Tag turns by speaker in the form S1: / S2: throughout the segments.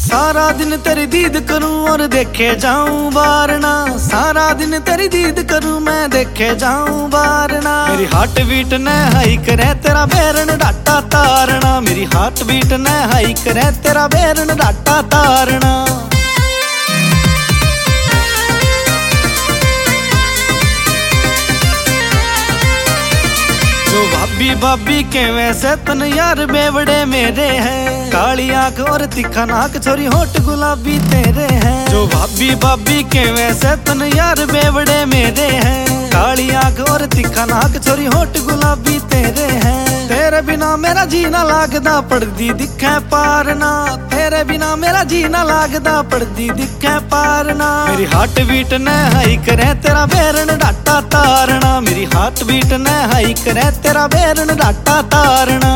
S1: सारा दिन तेरी दीद करूं और देखे जाऊं बारना। सारा दिन तेरी दीद करूं मैं देखे जाऊं बारना। मेरी हार्ट बीट ने हाई करे तेरा बेरन डाटा तारना। मेरी हार्ट बीट ने हाई करे तेरा बेरन डाटा तारना। जो भाभी भाभी के वैसे तन यार बेवड़े मेरे हैं। काली आंख और तिखा नाक छोरी होठ गुलाबी तेरे हैं। जो भाभी भाभी के वैसे तन यार बेवड़े मेरे हैं। काली आंख और तिखा नाक छोरी होठ गुलाबी तेरे हैं। तेरे बिना मेरा जीना लागदा पड़दी दिखे पारना। तेरे बिना मेरा जीना लागदा पड़दी दिखे पारना। मेरी हार्ट बीट ने हाई करे तेरा बेरन डाटा तारना। मेरी हार्ट बीट ने हाई करे तेरा बेरन डाटा तारना।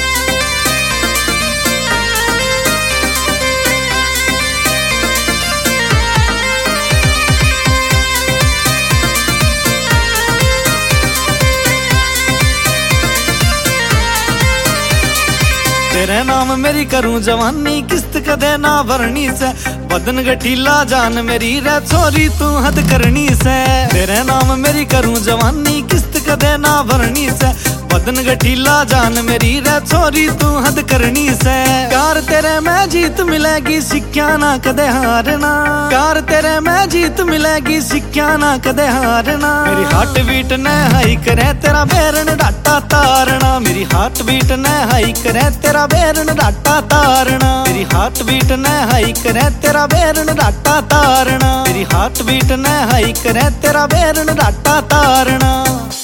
S1: तेरे नाम मेरी करूं जवानी किस्त कदे ना भरनी से। बदन गठीला जान मेरी रे छोरी तू हद करनी से। तेरे नाम मेरी करूं जवानी किस्त कदे ना भरनी से। बदन गठीला जान मेरी रे छोरी तू हद करनी से। प्यार तेरे में जीत मिलेगी सिक्ख्या ना कदे हारना। प्यार तेरे में जीत मिलेगी सिक्ख्या ना कदे हारना। मेरी हार्ट बीट ने हाई करे तेरा बेरन डाटा तारना। मेरी हार्ट बीट ने हाई करे तेरा बेरन डाटा तारना। मेरी हार्ट बीट ने हाई करे तेरा बेरन डाटा तारना। मेरी हार्ट बीट ने हाई करे तेरा बेरन डाटा तारना।